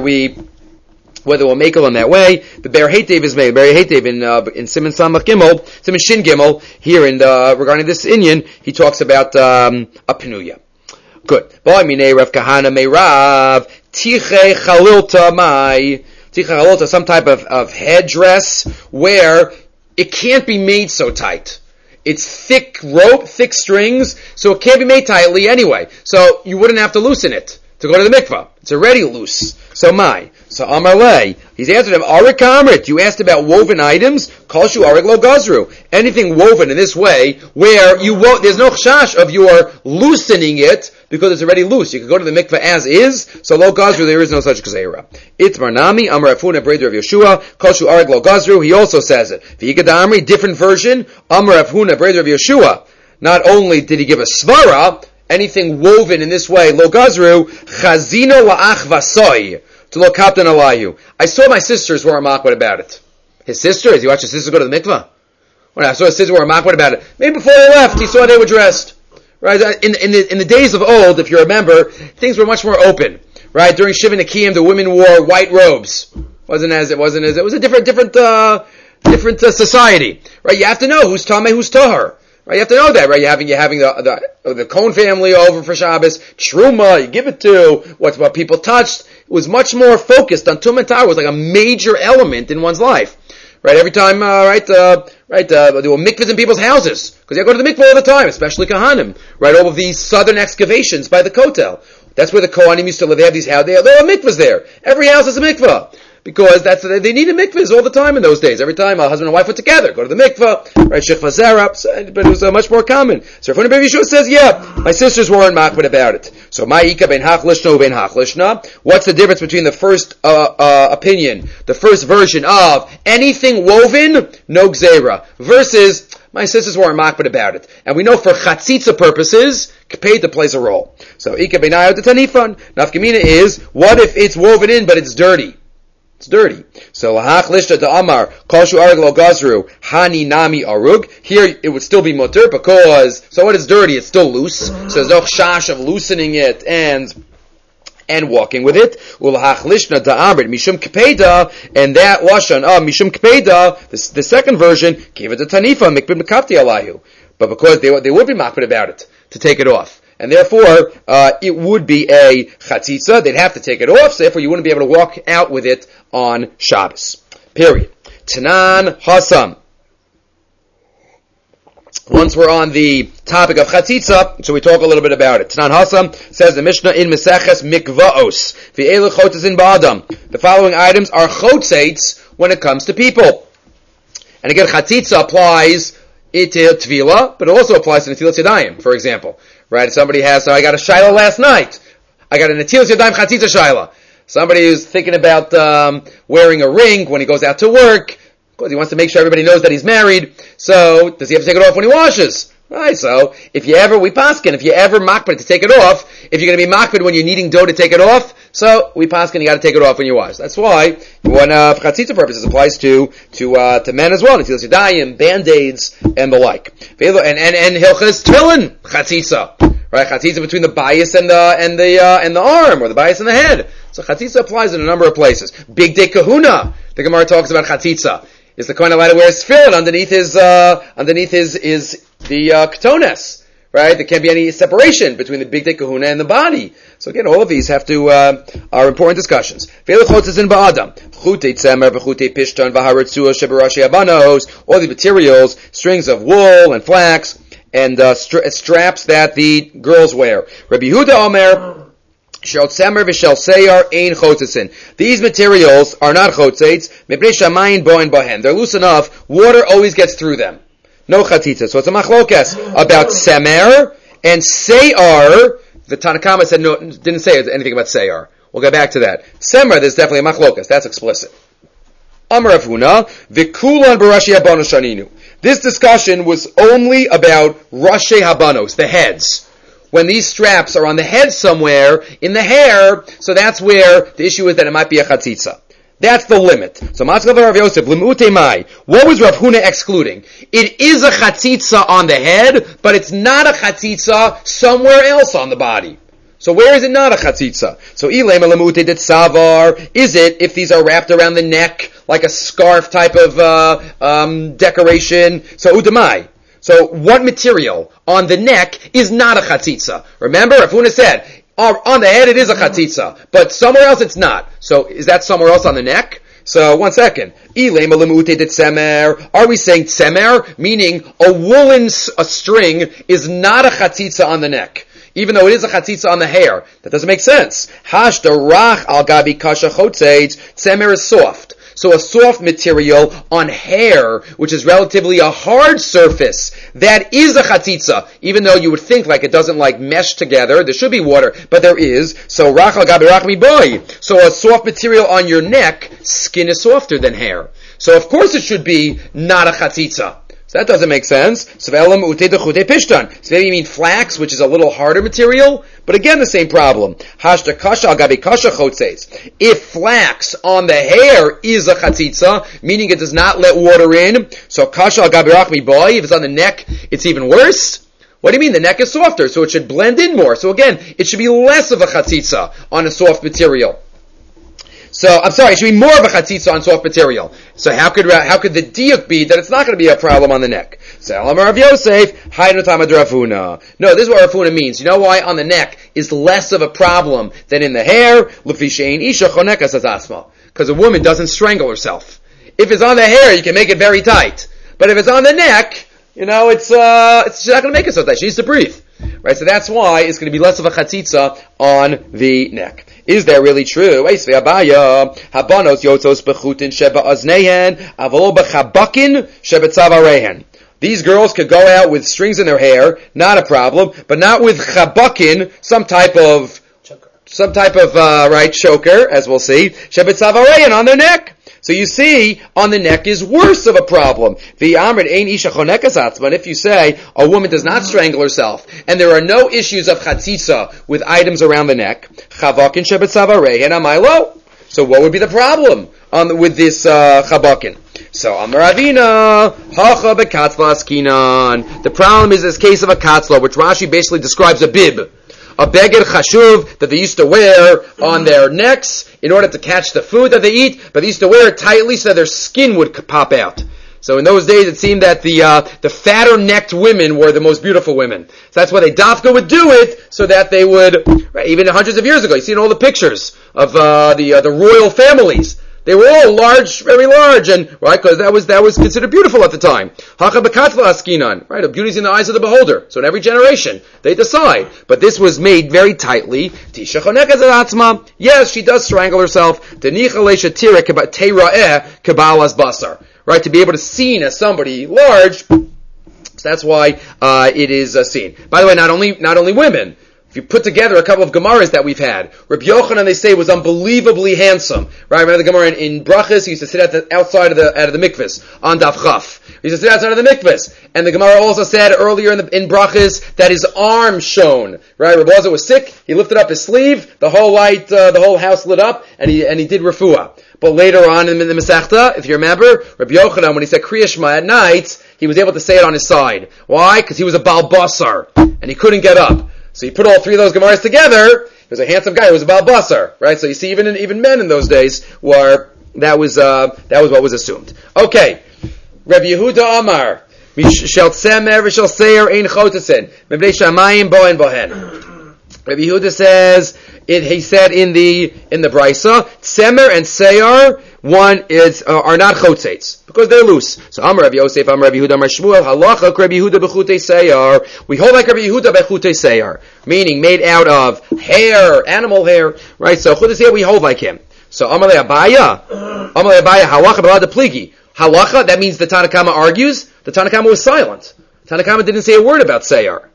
we'll make it on that way, the Ber Heitev is made. Ber Heitev in Siman Samach Gimel, Siman Shin Gimel, here in regarding this inyan, he talks about a Penuya. Good. Boy, minei Rav Kahana meirav tiche chalilta mai tiche chalilta, some type of headdress where it can't be made so tight. It's thick rope, thick strings, so it can't be made tightly anyway. So you wouldn't have to loosen it to go to the mikvah. It's already loose. So Amar Lei, he's answered him, Arik Amrit, you asked about woven items, Kalshu Arik Lo Gazru. Anything woven in this way, where there's no chash of your loosening it, because it's already loose. You can go to the mikveh as is, so Lo Gazru, there is no such Gzeira. Itmar Nami, Amar Afuna Breder of Yeshua, Kalshu Arik Lo Gazru, he also says it. V'yigad Amri, different version, Amar Afuna Breder of Yeshua. Not only did he give a svara, anything woven in this way, Lo Gazru, Chazino La'ach Vasoy. To lo kaptan alayu. I saw my sisters were makbid about it. His sisters? He watched his sisters go to the mikvah? When I saw his sisters were makbid about it. Maybe before they left, he saw they were dressed. Right? In the days of old, if you remember, things were much more open. Right? During Shiva Nekiyim, the women wore white robes. It was a different society. Right? You have to know who's Tameh, who's Tahar. Right, you have to know that, right? You're having the Cohen family over for Shabbos, Truma, you give it to what people touched. It was much more focused on Tum and Tar. It was like a major element in one's life. Right, every time, there were mikvahs in people's houses, because you go to the mikvah all the time, especially Kahanim. Right, all of these southern excavations by the Kotel. That's where the Kohanim used to live. They have these houses, there are mikvahs there. Every house has a mikvah. Because they needed mikvahs all the time in those days. Every time a husband and wife were together, go to the mikvah, right, shechva zera, but it was much more common. So Rav Huna ben Yeshua says, yeah, my sisters weren't makbid about it. So ma'ika ben hachlishna ben hachlishna. What's the difference between the first opinion, the first version of anything woven, no gzeira, versus my sisters weren't makbid about it. And we know for chatzitza purposes, kapeta plays a role. So ika ben ayot tanifan. Nafkamina is, what if it's woven in but it's dirty? It's dirty. So lahach lishta to amar kalshu arug lo gazru hani nami arug. Here it would still be mutter because so what is dirty? It's still loose. So there's no chash of loosening it and walking with it. Ulahach lishna to amrit mishum kpeda, and that lashon mishum kpeda. The second version gave it to tanifa mikbid mekapti alahu, but because they would be makbid about it to take it off. And therefore, it would be a chatzitza. They'd have to take it off, so therefore you wouldn't be able to walk out with it on Shabbos. Period. Tanan Hasam. Once we're on the topic of chatzitza, so we talk a little bit about it. Tanan Hasam says the Mishnah in Meseches Mikvaos. V'elu chotzes in Ba'adam. The following items are chotzeits when it comes to people. And again, chatzitza applies to Tvila, but it also applies to Netilas Yadayim, for example. Right? Somebody has, so I got a Shaila last night. I got a Netilas Yadayim Chatzitza Shaila. Somebody who's thinking about wearing a ring when he goes out to work, because he wants to make sure everybody knows that he's married. So, does he have to take it off when he washes? Right, so, if you ever makbid to take it off, if you're going to be makbid when you're kneading dough to take it off, so, we paskin, you got to take it off when you wash. That's why, when, for chatzitza purposes, applies to men as well, netilas yadayim, band-aids, and the like. And hilchas tefillin, chatzitza. Right, chatzitza between the bias and the arm, or the bias and the head. So chatzitza applies in a number of places. Big day kahuna, the Gemara talks about chatzitza. Is the kohen allowed to wear his tefillin underneath his the ketones, right? There can't be any separation between the big day kahuna and the body. So again, all of these are important discussions. All these materials, strings of wool and flax, and straps that the girls wear. Rabbi Yehuda Omer, Shel Tzemer v'Shel Seyar ein chotzetzin. These materials are not chotzetz. Mepnei shamayim boen bohen. They're loose enough. Water always gets through them. No chatzitza. So it's a machlokes about Tzemer and Seyar. The Tanakama said no, didn't say anything about Seyar. We'll get back to that. Tzemer, there's definitely a machlokes. That's explicit. Amar Rav Huna v'kulan b'rashi habano shaninu. This discussion was only about rashi habanos, the heads. When these straps are on the head somewhere, in the hair, so that's where the issue is that it might be a chatzitza. That's the limit. So Matzkav Rav Yosef, Limute Mai. What was Rav Huna excluding? It is a chatzitza on the head, but it's not a chatzitza somewhere else on the body. So where is it not a chatzitza? So Ilema Limute det Savar. Is it if these are wrapped around the neck, like a scarf type of decoration? So Udamai. So what material on the neck is not a chatzitza? Remember, Rav Huna said, on the head it is a chatzitza, but somewhere else it's not. So is that somewhere else on the neck? So, one second. Are we saying tzemer, meaning a woolen string is not a chatzitza on the neck, even though it is a chatzitza on the hair? That doesn't make sense. Hashda rach al gabi kasha chotzeitz, tzemer is soft. So a soft material on hair, which is relatively a hard surface, that is a chatzitza, even though you would think like it doesn't like mesh together. There should be water, but there is. So rachal gabi rach mi boy. So a soft material on your neck, skin is softer than hair. So of course it should be not a chatzitza. So that doesn't make sense. So maybe you mean flax, which is a little harder material, but again the same problem. If flax on the hair is a chatzitza, meaning it does not let water in, so kasha al gabi rach mi boy, if it's on the neck, it's even worse. What do you mean? The neck is softer, so it should blend in more. So again, it should be less of a chatzitza on a soft material. So, I'm sorry, it should be more of a chatzitza on soft material. So how could the diuk be that it's not going to be a problem on the neck? So, Amar Rav Yosef, Haynu Tamad Rav Huna. No, this is what Rav Huna means. You know why on the neck is less of a problem than in the hair? L'fi she'ein isha chonekas asma. Because a woman doesn't strangle herself. If it's on the hair, you can make it very tight. But if it's on the neck, she's not going to make it so tight. She needs to breathe. Right, so that's why it's going to be less of a chatzitza on the neck. Is that really true? These girls could go out with strings in their hair, not a problem, but not with chabakin, some type of choker, as we'll see, shebetzavareyan on their neck. So you see, on the neck is worse of a problem. But if you say a woman does not strangle herself, and there are no issues of chatzitza with items around the neck, so what would be the problem with this chabakin? So Amar Ravina, hacha bekatzla askinan. The problem is this case of a katzla, which Rashi basically describes a bib. A beged chashuv that they used to wear on their necks in order to catch the food that they eat, but they used to wear it tightly so that their skin would pop out. So in those days it seemed that the fatter necked women were the most beautiful women. So that's why they dafka would do it, so that they would, right, even hundreds of years ago, you see in all the pictures of the royal families. They were all large, very large, and right, because that was considered beautiful at the time. Hacha bekatla askinan, right? Beauty's in the eyes of the beholder. So in every generation, they decide. But this was made very tightly. Tisha chonekes atzma. Yes, she does strangle herself. Tenicha leisha tira teira'eh kabalas basar. Right, to be able to seen as somebody large. So that's why it is seen. By the way, not only women. you put together a couple of Gemaras that we've had, Rabbi Yochanan, they say, was unbelievably handsome. Right? Remember the Gemara in Brachas? He used to sit outside of the mikvahs on Daf Chaf. He used to sit outside of the mikvahs. And the Gemara also said earlier in Brachas that his arm shone. Right? Rabbi Elazar was sick. He lifted up his sleeve. The whole house lit up, and he did refuah. But later on in the Masechta, if you remember, Rabbi Yochanan, when he said Kriya Shema at night, he was able to say it on his side. Why? Because he was a Baal Basar, and he couldn't get up. So he put all three of those Gemaras together. He was a handsome guy who was a Baal Basar, right? So you see, even men in those days that was what was assumed. Okay, Rabbi Yehuda Amar, Shel Tzemer v'Shel Seir ein chotesin, Mebnei Shamayim bohen bohen. Rabbi Yehuda says, he said in the Brisa, Tzemer and Seir, one are not chotzeits, because they're loose. So Amar Rabbi Yosef, Amar Rabbi Yehuda, Amar Shmuel, halacha Rabbi Yehuda b'chutei Seir. We hold like Rabbi Yehuda b'chutei Seir, meaning made out of hair, animal hair, right? So chutei Seir, we hold like him. So Amar Abaya, halacha b'lad pligi. Halacha, that means the Tanakama argues. The Tanakama was silent. Tanakama didn't say a word about Seir.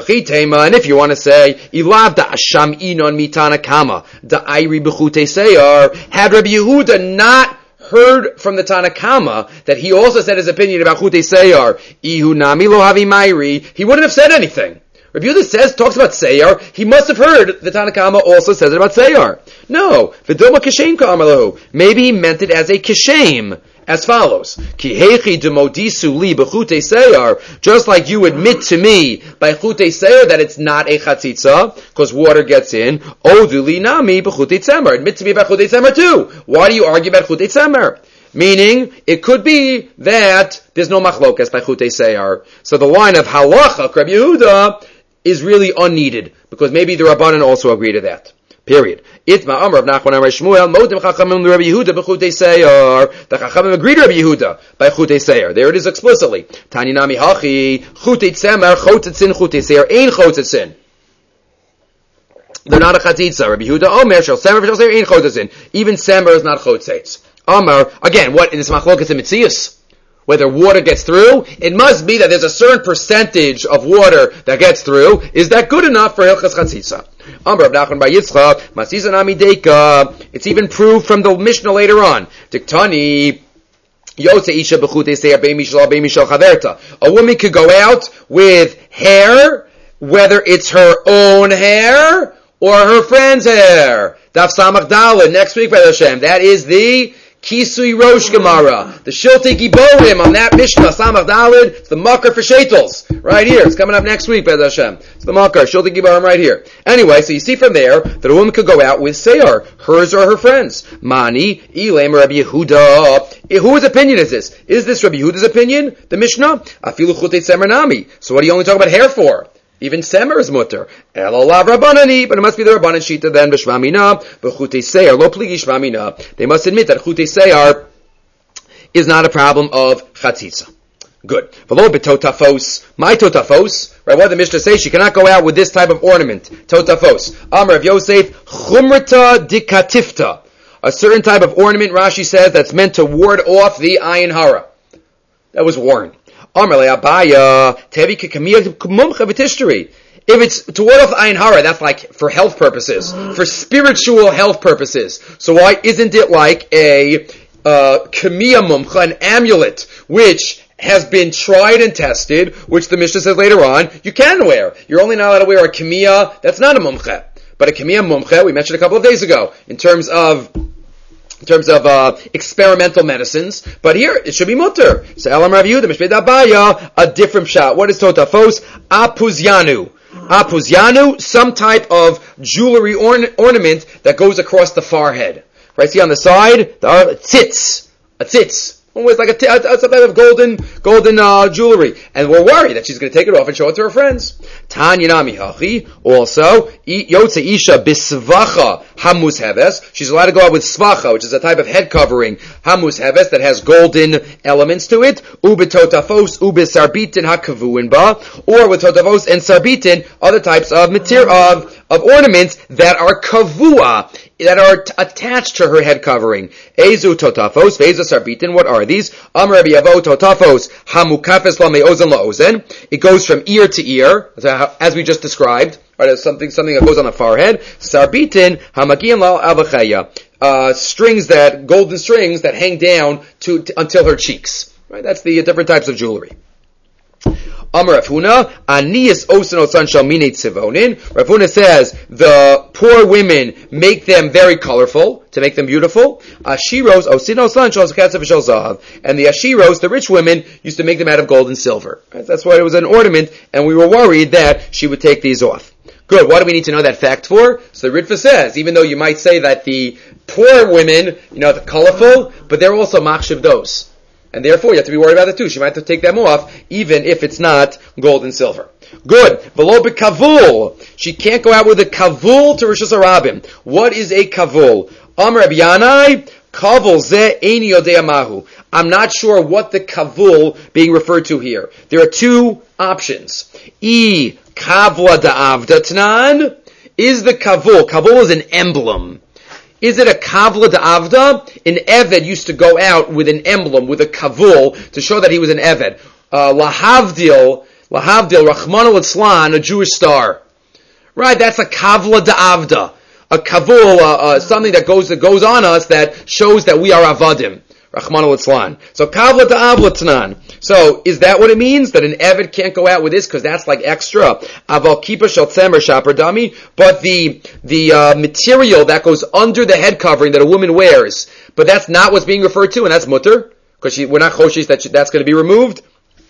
And if you want to say, Ilav da Asham Inon mitana kama, da Airi b'chutei Seir, had Rabbi Yehuda not heard from the Tanakama that he also said his opinion about chutei Seir, Ihu nami lo havi mairi, he wouldn't have said anything. Rabbi Yehuda talks about Seir, he must have heard the Tanakama also says it about Seir. No, v'doma kishem ka'amalahu, maybe he meant it as a kishem, as follows: Ki hechi demodisu li b'chutei Seir, just like you admit to me by chutei Seir that it's not a chatzitza because water gets in. Odu li nami b'chutei tzemer. Admit to me about chutei tzemer too. Why do you argue about chutei tzemer? Meaning, it could be that there's no machlokas by chutei Seir. So the line of halacha Rabbi Yehuda is really unneeded because maybe the Rabbanan also agree to that. Period. Itma Amar of Nachman Amar Shmuel Modim Chachamim Rabbi Yehuda b'chutei Seir. The Chachamim agreed to Rabbi Yehuda by chutei Seir. There it is explicitly. Tani Nami Hachi chutei Tzemer chotetzin chutei Seir ein chotetzin. They're not a chatzitza. Rabbi Yehuda Omer shel Tzemer v'shel Seir ein chotetzin. Even Tzemer is not chotzetz. Amar again. What in this machlokas in Mitzias? Whether water gets through, it must be that there's a certain percentage of water that gets through. Is that good enough for Hilchas Chatzitza? Amar of Nachman bar Yitzchak, Masisa Nami Deika. It's even proved from the Mishnah later on. Diktani, Yotze Isha b'chutei Seir be'mi shel chaverta. A woman could go out with hair, whether it's her own hair or her friend's hair. Daf Samach Daled, next week, B'ez Hashem. That is the Kisui Rosh Gemara, the Shiltei Giborim on that Mishnah, Samach Daled, it's the Makar for Shetels, right here. It's coming up next week, B'ez Hashem. It's the Makar, Shiltei Giborim right here. Anyway, so you see from there that a woman could go out with Seir, hers or her friends. Mani, Ilem, Rabbi Yehuda. Whose opinion is this? Is this Rabbi Yehuda's opinion? The Mishnah? Afilu Chutei Tzemer Nami. So what do you only talk about hair for? Even Semer is mutter. Elolav Rabbanani, but it must be the Rabbanan Shita then, B'shmamina, B'chutei Seir, Lo Pligi Shmamina. They must admit that Chutei Seir is not a problem of Chatzitza. Good. V'lo b'totafos. My totafos, right, what did the Mishnah say? She cannot go out with this type of ornament. Totafos. Amar of Yosef, Chumrata dikatifta. A certain type of ornament, Rashi says, that's meant to ward off the ayin hara. That was worn. If it's to ward off ayin hara, that's like for health purposes, for spiritual health purposes. So why isn't it like a kamiya mumcha, an amulet, which has been tried and tested, which the Mishnah says later on, you can wear. You're only not allowed to wear a kamiya that's not a mumcha. But a kamiya mumcha, we mentioned a couple of days ago, in terms of experimental medicines, but here it should be mutter. So Elam Rav Yehuda Mishpei Dabaya, a different shot. What is totafos? Apuzyanu. Apuzyanu, some type of jewelry ornament that goes across the forehead. Right? See on the side, a tzitz. Almost like a type of golden jewelry, and we're worried that she's going to take it off and show it to her friends. Tanya nami hachi. Also, yotze isha bisvacha hamus heves. She's allowed to go out with svacha, which is a type of head covering hamus heves that has golden elements to it. Ubetotafos ubesarbitin hakavuin ba, or with totafos and sarbitin, other types of material of ornaments that are kavua, that are attached to her head covering. Ezu totafos, ve'ezu sarbitin. What are these? Amar Rabbi Yavo totafos hamukafes la me'ozen la ozen. It goes from ear to ear, as we just described. right? It's something that goes on the forehead. Sarbitin hamagian la avacheya. Golden strings that hang down until her cheeks. Right? That's the different types of jewelry. Amar Rav Huna, Aniyas Osin Osan Shalmine Tzivonin. Rav Huna says the poor women make them very colorful to make them beautiful. Ashiros Osin Osan Shal Katzav Shal Zahav, and the Ashiros, the rich women, used to make them out of gold and silver. Right? That's why it was an ornament, and we were worried that she would take these off. Good. What do we need to know that fact for? So the Ritva says, even though you might say that the poor women, they're colorful, but they're also machshiv dos. And therefore, you have to be worried about it too. She might have to take them off, even if it's not gold and silver. Good. Below kavul. She can't go out with a kavul to Rishus Harabim. What is a kavul? Amar Rabbi Yanai, kavul ze eini yodea mahu. I'm not sure what the kavul being referred to here. There are two options. E kavla da'avda tnan. Is the kavul is an emblem. Is it a kavla da'avda? An eved used to go out with an emblem, with a kavul, to show that he was an eved. Lahavdil, Rachmana litzlan, a Jewish star. Right, that's a kavla da'avda. A kavul, something that goes on us that shows that we are avadim. Rachmana litzlan. So kavla da'avla tnan. So is that what it means? That an eved can't go out with this because that's like extra? Aval kipa shel tzemer shaper dami. But the material that goes under the head covering that a woman wears, but that's not what's being referred to, and that's mutter, because we're not choshish that's going to be removed.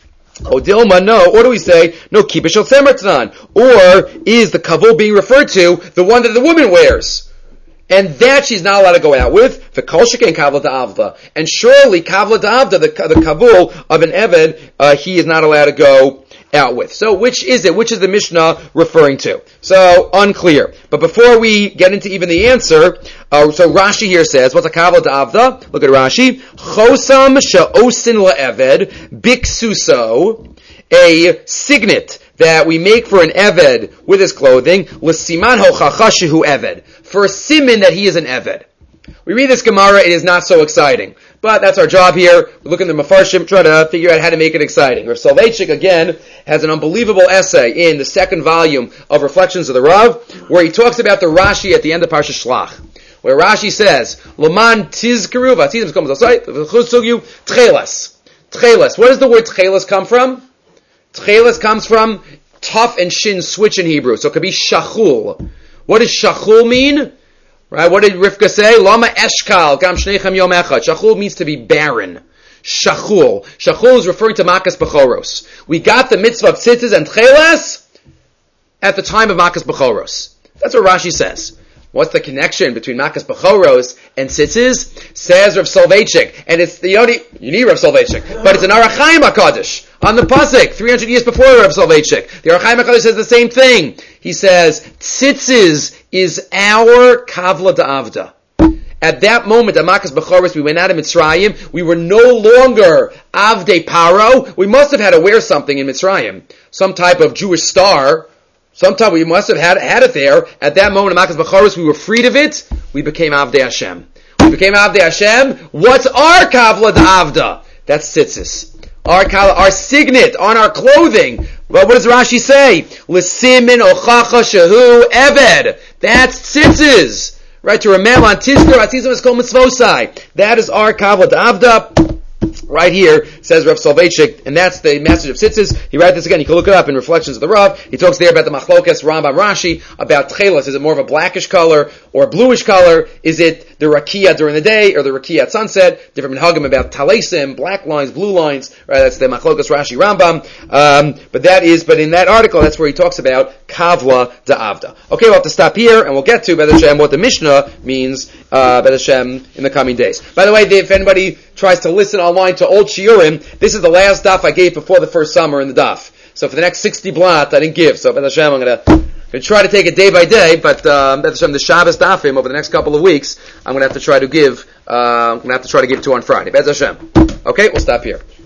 Oh, Dilma, no. Or do we say, no, kipa shel tzemer tnan? Or is the kavul being referred to the one that the woman wears? And that she's not allowed to go out with. The kol sheken kavla da'avda. And surely kavla da'avda, the kavul of an eved, he is not allowed to go out with. So which is it? Which is the Mishnah referring to? So unclear. But before we get into even the answer, so Rashi here says, what's a kavla da'avda? Look at Rashi. Chosam she'osin la'eved biksuso, a signet that we make for an eved with his clothing, l'siman hochacha shehu eved, for a siman that he is an eved. We read this Gemara, it is not so exciting. But that's our job here. We look in the Mefarshim, try to figure out how to make it exciting. Rav Soloveitchik, again, has an unbelievable essay in the second volume of Reflections of the Rav, where he talks about the Rashi at the end of Parsha Shlach, where Rashi says, Laman tizkeru v'atizim comes outside, v'chusugyu tchelas. Tchelas. Where does the word tchelas come from? Tchelas comes from tough and shin switch in Hebrew. So it could be shachul. What does shachul mean? Right? What did Rivka say? Lama eshkal gam shneichem yom echad. Shachul means to be barren. Shachul. Shachul is referring to Makas Bechoros. We got the mitzvah of tzitzis and tchelas at the time of Makas Bechoros. That's what Rashi says. What's the connection between Makas Bechoros and tzitzis? Says Rav Soloveitchik. And it's you need Rav Soloveitchik, but it's an Orach Chaim HaKadosh on the pasuk 300 years before Rav Soloveitchik. The Orach Chaim HaKadosh says the same thing. He says tzitzis is our kavla da'avda. At that moment, at Makas Bechoros, we went out of Mitzrayim. We were no longer Avdei Paro. We must have had to wear something in Mitzrayim, some type of Jewish star. Sometime we must have had it there. At that moment, in Makas Bechoros, we were freed of it. We became Avdei Hashem. We became Avdei Hashem. What's our kavla da'avda? That's tzitzis. Our signet on our clothing. Well, what does Rashi say? L'simin ochacha shehu eved. That's tzitzis. Right, to remember on Tizkor, Atizim is called mitzvosai. That is our kavla da'avda. Right here, says Rav Soloveitchik, and that's the message of tzitzis. He writes this again, you can look it up in Reflections of the Rav. He talks there about the machlokas, Rambam, Rashi, about tchelas. Is it more of a blackish color or bluish color? Is it the rakia during the day or the rakia at sunset? Different minhagim about talesim, black lines, blue lines. Right, that's the machlokas, Rashi, Rambam. But in that article, that's where he talks about kavla da'avda. Okay, we'll have to stop here, and we'll get to B'ez Hashem what the Mishnah means, B'ez Hashem, in the coming days. By the way, if anybody tries to listen online to old shiurim, this is the last daf I gave before the first summer in the daf. So for the next 60 blot, I didn't give. So B'ez Hashem, I'm going to try to take it day by day, but B'ez Hashem, the Shabbos dafim over the next couple of weeks, I'm going to have to try to give to on Friday. B'ez Hashem. Okay, we'll stop here.